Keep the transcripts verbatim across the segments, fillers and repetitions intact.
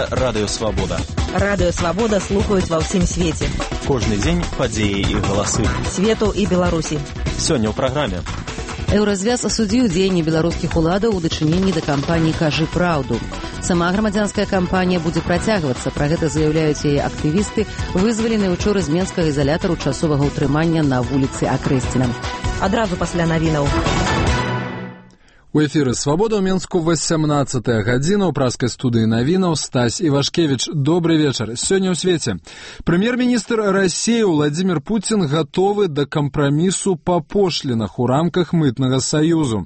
Гэта Радыё Свабода. Радыё Свабода слухаюць ва ўсім свеце. Кожны дзень падзеі і галасы Свету і Беларусі. Сёння ў праграме. Еўразвяз асудзіў дзеянні беларускіх уладаў у дачыненні да кампаніі «Кажы праўду». Сама грамадзянская кампанія будзе працягвацца. Пра гэта заяўляюць яе актывісты, вызваленыя учора з менскага ізалятару часовага ўтрымання на вуліцы Акрэсціна. Адразу пасля навінаў. У эфіры «Свабода» ў Менску васямнаццатая гадзіна. У праскай студыі навінаў Стась Івашкевіч. Добрый вечар. Сёння ў свеце. Прэм'ер-міністр Расіі Владзімір Пуцін гатовы да кампрамісу па пошлінах у рамках мытнага саюзу.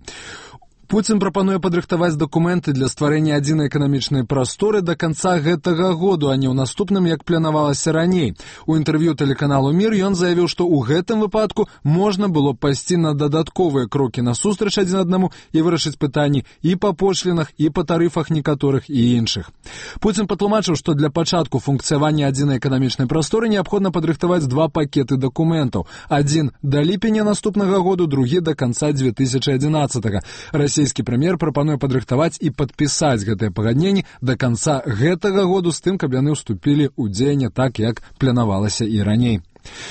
Пуцін прапануе падрыхтаваць дакументы для стварэння адзінай эканамічнай прасторы да канца гэтага году, а не ў наступным, як планавалася раней. У інтэрв'ю тэлеканалу «Мір» ён заявіў, што ў гэтым выпадку можна было пайсці на дадатковыя крокі насустрач адзін аднаму і вырашыць пытанні і па пошлінах, і па тарыфах некаторых і іншых. Пуцін патлумачыў, што для пачатку функцыявання адзінай эканамічнай прасторы неабходна падрыхтаваць два пакеты дакументаў. Адзін да ліпеня наступнага году, другі да канца дзве тысячы адзінаццатага. Расійскі прэм'ер прапануе падрыхтаваць і падпісаць гэтыя пагадненні да канца гэтага году з тым, каб яны ўступілі ў дзеянне так, як планавалася і раней.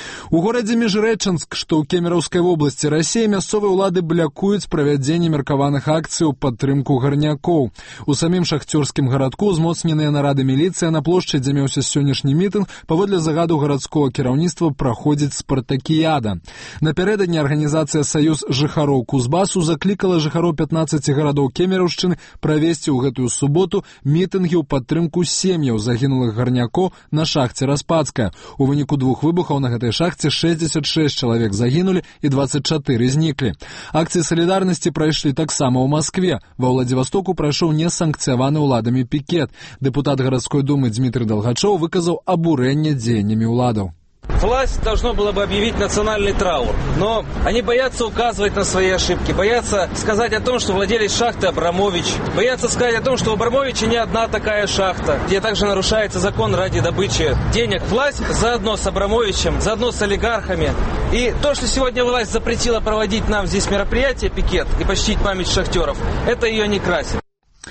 У горадзе Межрэчанск, што ў Кемераўскай вобласці Расіі, мясцовыя ўлады блякуюць правядзенне меркаваных акцый у падтрымку гарнякоў. У самім шахцёрскім гарадку узмоцненыя нарады міліцыя на плошчы, дзе меўся сённяшні мітынг, паводле загаду гарадскога кіраўніцтва праходзіць спартакіяда. Напярэдадні арганізацыя «Саюз жыхароў Кузбасу» заклікала жыхароў пятнаццаці гарадоў Кемераўшчыны правесці ў гэтую суботу мітынгі ў падтрымку сем'яў загінулых гарнякоў на шахце Распадская. У выніку двух выбухаў на гэтай шахце шэсцьдзесят шэсць чалавек загінулі і дваццаць чатыры зніклі. Акцыі салідарнасці прайшлі таксама ў Маскве. Ва Владзівастоку прайшоў несанкцыяваны ўладамі пікет. Дэпутат гарадской думы Дмітрый Далгачоў выказаў абурэнне дзеяннямі ўладаў. Власть должна была бы объявить национальный траур, но они боятся указывать на свои ошибки, боятся сказать о том, что владелец шахты Абрамович, боятся сказать о том, что у Абрамовича не одна такая шахта, где также нарушается закон ради добычи денег. Власть заодно с Абрамовичем, заодно с олигархами. И то, что сегодня власть запретила проводить нам здесь мероприятие, пикет, и почтить память шахтеров, это ее не красит.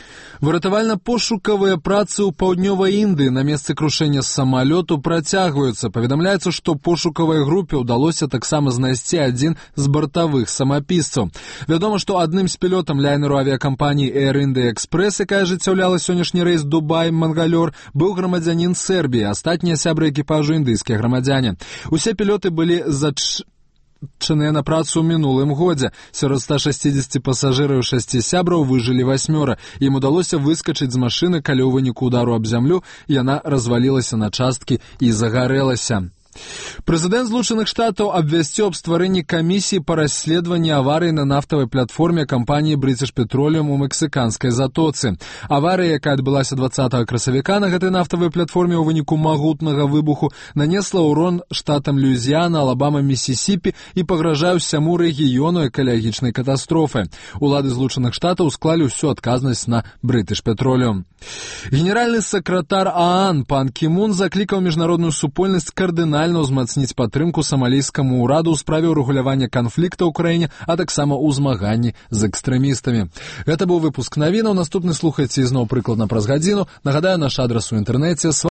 Выратавальна-пошукавыя працы ў паўднёвай Індыі на месцы крушэння самалёту працягваюцца. Паведамляецца, што пошукавай групе ўдалося таксама знайсці адзін з бартавых самапісцаў. Вядома, што адным з пілётам лайнеру авіякампаніі Air India Express, якая ажыццяўляла сённяшні рэйс Дубай-Мангалёр, быў грамадзянін Сербіі, астатнія сябры экіпажу індыйскія грамадзяне. Усе пілёты былі зач... чыныя на працу ў мінулым годзе. Сярод ста шэсцідзесяці пасажыраў шасці сябраў выжылі васьмёра. Ім удалося выскачыць з машыны, калі ў выніку удару аб зямлю яна развалілася на часткі і загарэлася. Прэзідэнт Злучаных Штатаў абвясціў аб стварэнні камісіі па расследаванні аварыі на нафтавай платформе кампаніі British Petroleum у мексіканскай затоцы. Аварыя, якая адбылася дваццатага красавіка на гэтай нафтавай платформе ў выніку магутнага выбуху, нанесла ўрон штатам Люізіяна, Алабама, Місісіпі і пагражае ўсяму рэгіёну экалагічнай катастрофы. Улады Злучаных Штатаў склалі ўсю адказнасць на British Petroleum. Генеральны сакратар ААН пан Кімун заклікаў міжнародную супольнасць кардынальна ўзмацніць падтрымку самалійскаму ўраду ў справе ўрэгулявання канфлікта ў краіне, а таксама ў змаганні з экстрэмістамі. Гэта быў выпуск навінаў. Наступны слухайце ізноў прыкладна праз гадзіну. Нагадаю, наш адрас у інтэрнэце